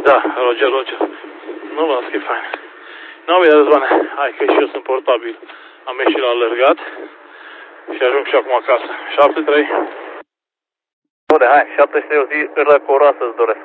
Da, Roger. Nu, las că e fain. Nu, bine, Răzvane, hai că și eu sunt portabil. Am ieșit la alergat și ajung și acum acasă. 7-3. Bune, hai, 7-3, o zi răcoroasă îți doresc.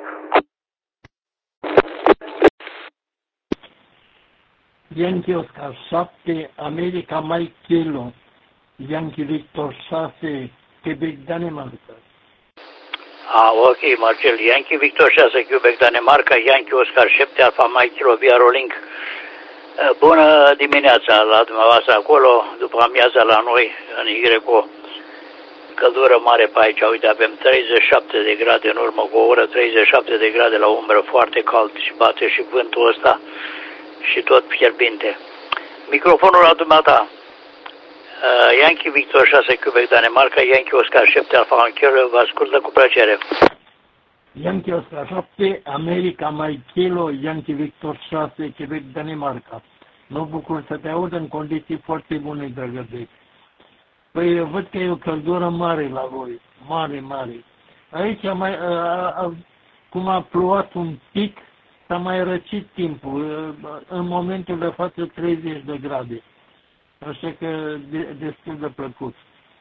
Yankee Oscar 7, America Mike Kilo, Yankee Victor 6, Quebec, Danemarca. Ok, Marcel, Yankee Victor 6, Quebec, Danemarca, Yankee Oscar 7, Alfa Mike Kilo, Via Rolling. Bună dimineața la dumneavoastră acolo, după amiaza la noi, în Igreco, căldură mare pe aici, uite, avem 37 de grade în urmă cu o oră, 37 de grade la umbră, foarte cald și bate și vântul ăsta și tot fierbinte. Microfonul la dumneata. Yankee Victor 6, Quebec, Danemarca, Yankee Oscar 7, Alfa Anchel, vă ascultă cu plăcere. Yankee Oscar 7, America Mike Kilo, Yankee Victor 6, Quebec, Danemarca. Mă bucur să te aud în condiții foarte bune, dragă Dec. Păi văd că e o căldură mare la voi, mare. Aici cum a plouat un pic, s-a mai răcit timpul, în momentul de față 30 de grade. Așa că destul de plăcut.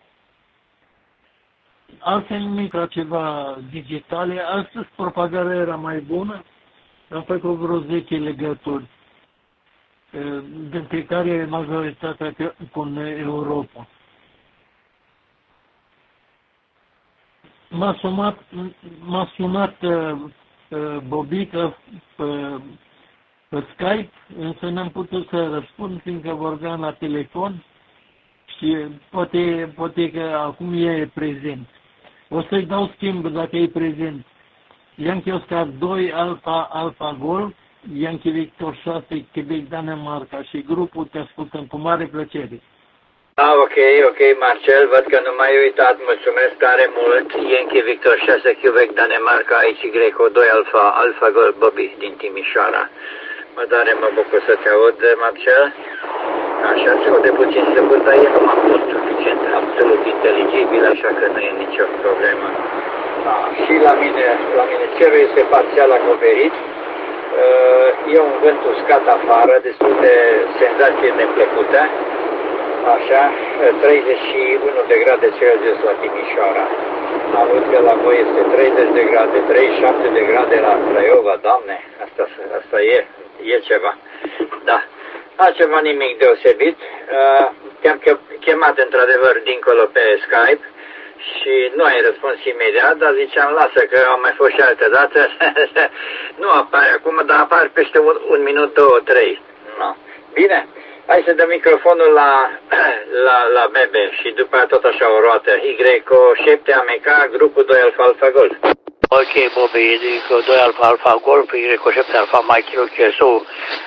Altfel nimic la ceva digitale. Astăzi propagarea era mai bună. Am făcut vreo 10 legături, dintre care majoritatea cu Europa. M-a sunat Bobica pe Skype, însă n-am putut să răspund, fiindcă vorbea la telefon și poate că acum e prezent. O să-i dau schimb dacă e prezent. Yankee Oscar 2, Alfa Golf, Yankee Victor 6, Quebec, Danemarca și grupul te ascultăm cu mare plăcere. Ok, Marcel, văd că nu m-ai uitat, mulțumesc tare mult. Yankee Victor 6, Quebec, Danemarca, aici Greco 2, Alfa Golf, Bobby din Timișoara. Mă bucur să te aud, Marcel. Așa, se aude puțin slăbut, dar e numai mult suficient, absolut inteligibil, așa că nu e nicio problemă. Și la mine cerul este parțial acoperit. E un vânt uscat afară, destul de senzație neplăcută. Așa, 31 de grade Celsius la Timișoara. Aud că la voi este 30 de grade, 37 de grade la Craiova, Doamne, asta e ceva. Da, altceva nimic deosebit. Te-am chemat într-adevăr dincolo pe Skype și nu ai răspuns imediat, dar ziceam, lasă că am mai fost și altă dată. Nu apare acum, dar apar peste un minut, 2, 3. No. Bine. Hai să dăm microfonul la Bebe și după aia tot așa o roată. Y7 Ameca, grupul 2 Alfa Golf. Ok, Bobby, dico 2 Alfa Golf, Y7 Alfa Mike Kilo Chesu,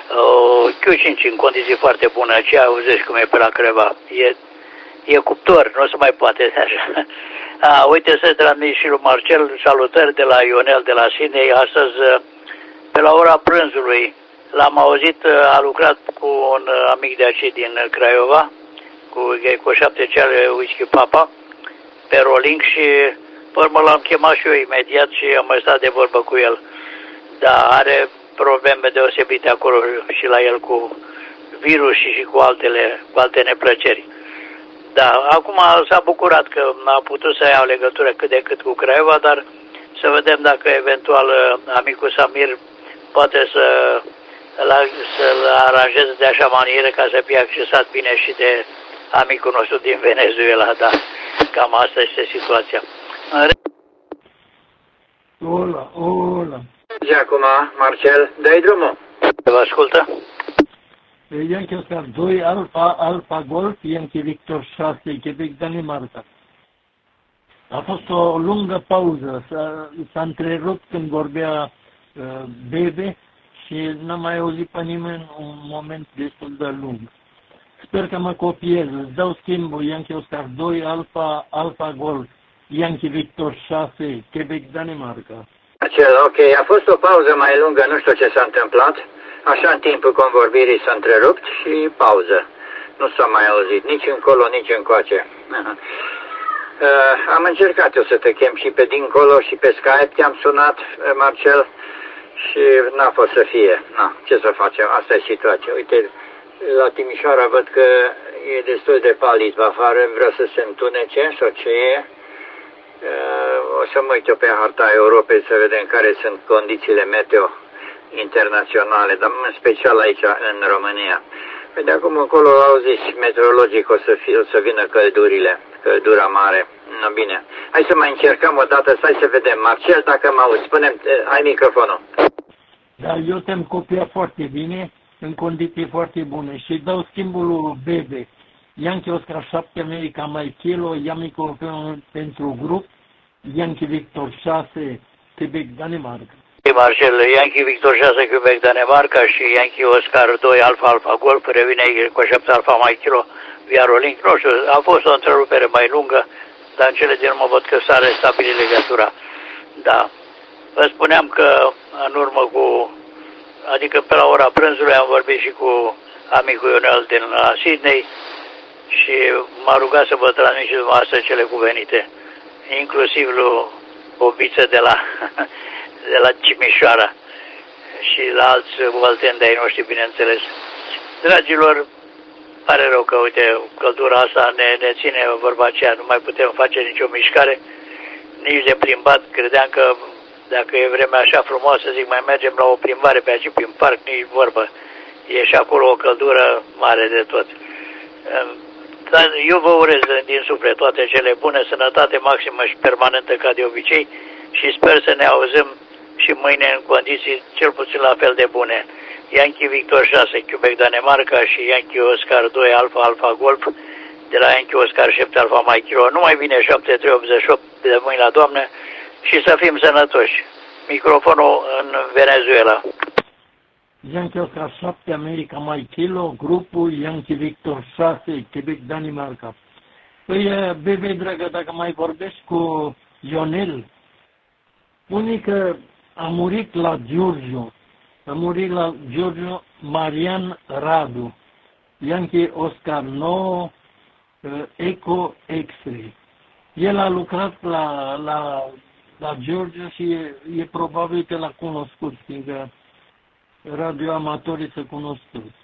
Q5 în condiții foarte bune, aceea auzești cum e pe la Creva. E cuptor, nu se mai poate așa. Uite să transmit și lui Marcel salutări de la Ionel de la Sydney. Astăzi, pe la ora prânzului, l-am auzit, a lucrat cu un amic de aici din Craiova, cu 7 ceale Whisky Papa, pe rolling și pe urmă l-am chemat și eu imediat și am mai stat de vorbă cu el. Da, are probleme deosebite acolo și la el cu virus și cu alte neplăceri. Da, acum s-a bucurat că a putut să ia o legătură cât de cât cu Craiova, dar să vedem dacă eventual amicul Samir poate să-l aranjeze de așa manieră ca să fie accesat bine și de amicul nostru din Venezuela, da, cam asta este situația. Ola. Și acum, Marcel, dă-i drumul. Vă ascultă? Yankee Oscar 2, Alfa Golf, Yankee Victor 6, Quebec, Danemarca. A fost o lungă pauză, s-a întrerupt când vorbea Bebe și n-am mai auzit pe nimeni un moment destul de lung. Sper că mă copiez, îți dau schimbul Yankee Oscar 2, Alfa Golf, Yankee Victor 6, Quebec, Danemarca. Ok, a fost o pauză mai lungă, nu știu ce s-a întâmplat. Așa în timpul convorbirii s-a întrerupt și pauză. Nu s-a mai auzit nici încolo, nici încoace. Am încercat eu să te chem și pe dincolo și pe Skype, te-am sunat, Marcel, Și n-a fost să fie. Na, ce să facem? Asta e situația. Uite, la Timișoara văd că e destul de palid pe afară, vrea să se întunece sau ce e. O să mă uit eu pe harta Europei să vedem care sunt condițiile meteo internaționale, dar în special aici în România. Păi de acum încolo au zis meteorologii că o să vină căldura mare. No, bine. Hai să mai încercăm o dată, stai să vedem. Marcel, dacă mă auzi, spune-mi, ai microfonul. Da, eu te-am copiat foarte bine, în condiții foarte bune și dau schimbul lui Bebe. Yankee Oscar 7, America Mike Kilo, ia microfonul pentru grup, Yankee Victor 6, Quebec, Danemarca. Marcel, Yankee Victor 6, Quebec, Danemarca și Yankee Oscar 2, Alfa Alfa Golf, revine cu 7 Alfa Mike Kilo, via Rolling. Nu știu, a fost o întrerupere mai lungă, dar în cele din urmă văd că s-a restabilit legătura. Da. Vă spuneam că în urmă adică pe la ora prânzului am vorbit și cu amicul Ionel din Sydney și m-a rugat să vă transmit și dumneavoastră cele cuvenite, inclusiv lui Bobiță de la Timișoara și la alți olteni de ai noștri, bineînțeles. Dragilor, pare rău că, uite, căldura asta ne ține vorba aceea, nu mai putem face nicio mișcare, nici de plimbat. Credeam că dacă e vremea așa frumoasă, zic, mai mergem la o plimbare pe aici, prin parc, nici vorbă. E și acolo o căldură mare de tot. Dar eu vă urez din suflet toate cele bune, sănătate maximă și permanentă ca de obicei și sper să ne auzim și mâine în condiții cel puțin la fel de bune. Yankee Victor 6, Quebec, Danemarca și Yankee Oscar 2, Alfa Alfa Golf, de la Yankee Oscar 7, Alfa Mike Kilo. Numai bine 7388 de mâini la Doamne și să fim sănătoși. Microfonul în Venezuela. Yankee Oscar 7, America Mike Kilo, grupul Yankee Victor 6, Quebec, Danemarca. Păi, Bebe, dragă, dacă mai vorbești cu Ionel, spune că a murit la Giurgiu Marian Radu, Yankee Oscar 9, Eco X-ray. El a lucrat la Giurgiu și e probabil că l-a cunoscut, fiindcă radioamatorii se cunoscut.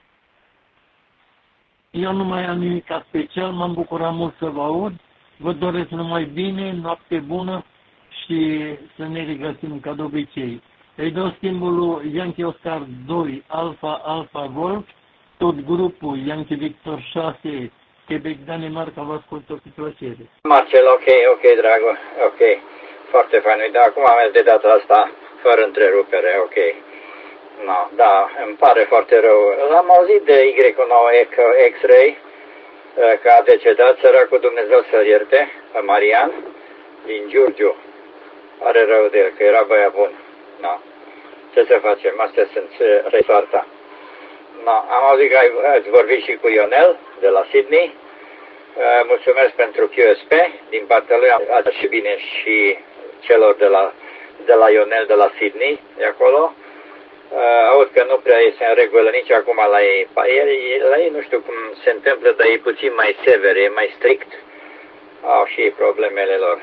Eu nu mai am nimic special, m-am bucurat mult să vă aud, vă doresc numai bine, noapte bună și să ne regăsim ca de obicei. Îi dau schimbul lui Yankee Oscar 2, Alfa Alfa Golf, tot grupul Yankee Victor 6, Quebec, Danemarca, vă ascultă cu plăcere. Marcel, ok, dragă, ok. Foarte fain. Da, acum am mers de data asta, fără întrerupere, ok. No, da, îmi pare foarte rău. L-am auzit de Y9 X-Ray, că a decedat, săracul Dumnezeu să-l ierte, Marian, din Giurgiu. Pare rău de el, că era băiat bun. No. Ce să facem? Astea sunt resoarta. No. Am auzit că ați vorbit și cu Ionel, de la Sydney. Mulțumesc pentru QSP. Din partea lui am dat și bine și celor de la Ionel, de la Sydney, de acolo. Aud că nu prea este în regulă nici acum la ei. La ei nu știu cum se întâmplă, dar e puțin mai sever, e mai strict. Au și problemele lor.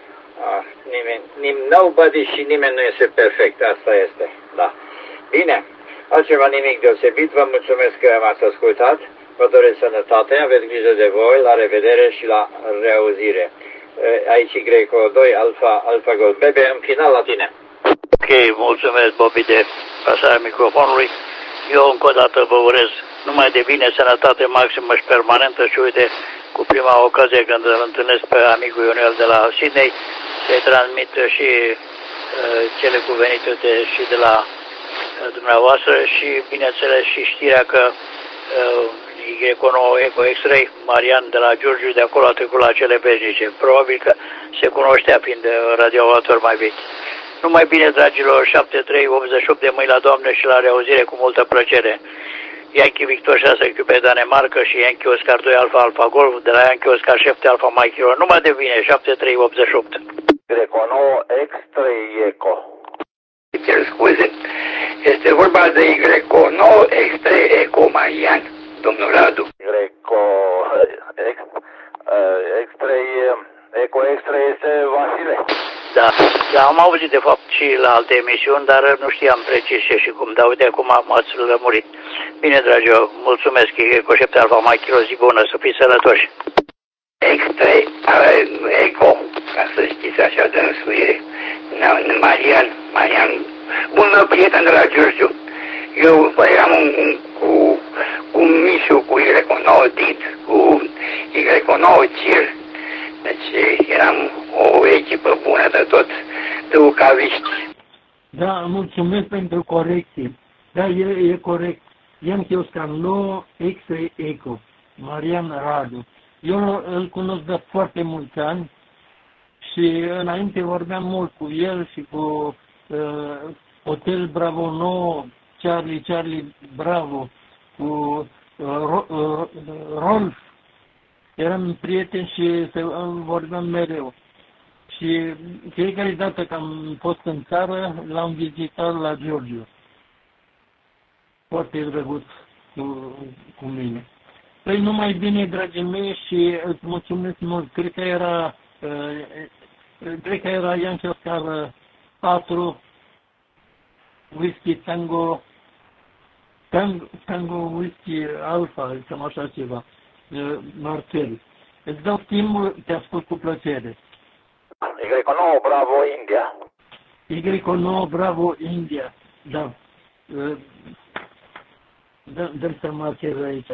Nobody și nimeni nu este perfect, asta este, da. Bine, altceva nimic deosebit, vă mulțumesc că m-ați ascultat, vă doresc sănătate, aveți grijă de voi, la revedere și la reauzire. Aici Greco 2, Alfa Golf. Bebe, în final la tine. Ok, mulțumesc, Bobby, de pasarea microfonului. Eu încă o dată vă urez numai de bine, sănătate maximă și permanentă și uite, cu prima ocazie când îl întâlnesc pe amicul Ionel de la Sydney, să-i transmit și cele cuvenite și de la dumneavoastră și, bineînțeles, și știrea că Y9 Eco X-Ray, Marian de la Giurgiu, de acolo a trecut la cele veșnice. Probabil că se cunoștea fiind radioamator mai vechi. Numai bine, dragilor, 7388 de mâini la Doamne și la reauzire cu multă plăcere. Yankee Victor 6 Quebec, Danemarca și Yankee Oscar 2 Alfa Alfa Golf, de la Yankee Oscar 7 Alfa Mike Kilo. Numai de bine, 7388. Greco 9 X3 Eco. Cer scuze, este vorba de Y9 X3 Eco Marian, domnul Radu. Greco X3 Eco X3 este Vasile. Da. Da, am auzit de fapt și la alte emisiuni, dar nu știam precis ce și cum. Dar uite, acum m-ați lămurit. Bine, dragio, mulțumesc, Eco 7 Alfa Mike Kilo, zi bună, să fiți sănătoși. Extra Eco, ca să știți așa de însuire. Marian, un prieten de la Giurgiu. Eu eram cu Mișu, cu Y9 Dit, cu Y9 Cir. Deci eram o echipă bună de tot, de ucaviști. Da, mulțumesc pentru corecție. Da, e corect. Yankee Oscar 9, X-Ray Eco, Marian Radu. Eu îl cunosc de foarte mulți ani și înainte vorbeam mult cu el și cu Hotel Bravo 9, Charlie Bravo, cu Rolf. Eram prieteni și vorbeam mereu. Și fiecare dată că am fost în țară, l-am vizitat la Giurgiu. Foarte drăguț cu mine. Păi numai bine, dragii mei, și îți mulțumesc mult. Cred că era Yankee Oscar 4, Whisky Tango Whisky Alpha, cam așa ceva, Marcel. Îți dau timpul, te ascult cu plăcere. Y9 Bravo India. Y9 Bravo India, da. Dăm să marchez aici.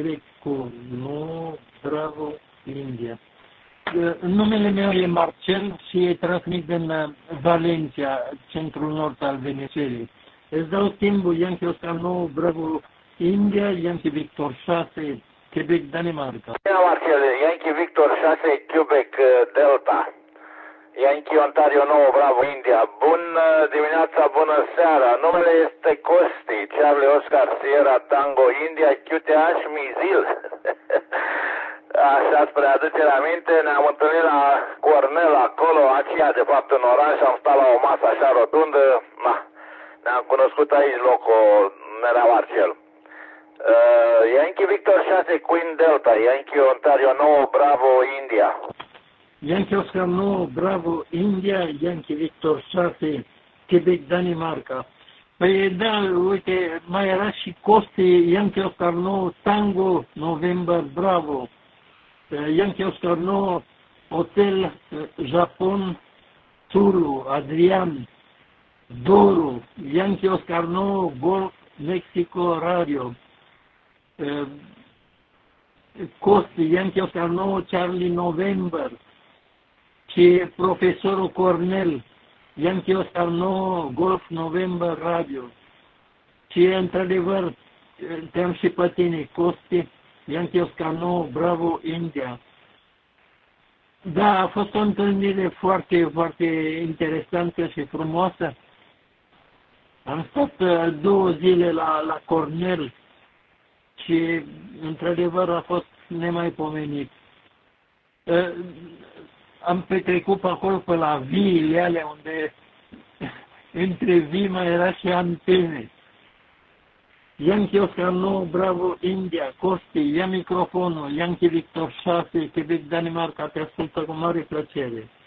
Y9 Bravo India. Numele meu e Marcel și e transmit din Valencia, centrul nord al Venezuelei. Îți dau timpul Yankee Oscar 9 Bravo India, Yankee Victor 6, Quebec, Danemarca. Bine, Marcel, Yankee Victor 6, Quebec, Delta. Yankee Ontario 9 Bravo India. Bună dimineața, bună seara. Numele este Costi, Charlie Oscar Sierra Tango India, QTH Mizil. Așa, spre aducere aminte, ne-am întâlnit la Cornel acolo, aceea de fapt în oraș, am stat la o masă așa rotundă. Ne-am cunoscut aici locul Nerea Marcel. Yankee Victor 6 Queen Delta, Yankee Ontario 9 Bravo India. Yankee Oscar 9 Bravo India, Yankee Victor 6, Quebec, Danemarca. Păi da, uite, mai era și Costi, Yankee Oscar 9 Tango, November Bravo. Yankee Oscar 9 Hotel Japon, Tulu, Adrian, Doru, Yankee Oscar 9 Golf, Mexico Radio. Costi, Yankee Oscar 9 Charlie November. Și profesorul Cornel, Yankee Oscar 9, Golf November Radio. Și într-adevăr, te-am și pe tine, Costi, Yankee Oscar 9, Bravo India. Da, a fost o întâlnire foarte, foarte interesantă și frumoasă. Am stat 2 zile la Cornel și într-adevăr a fost nemaipomenit. Am petrecut pe acolo pe la viile alea unde între vii mai era și antene. Yankee Oscar 9 Bravo India, Costi, ia microfonul, Yankee Victor 6, Quebec, Danemarca, te ascultă cu mare plăcere.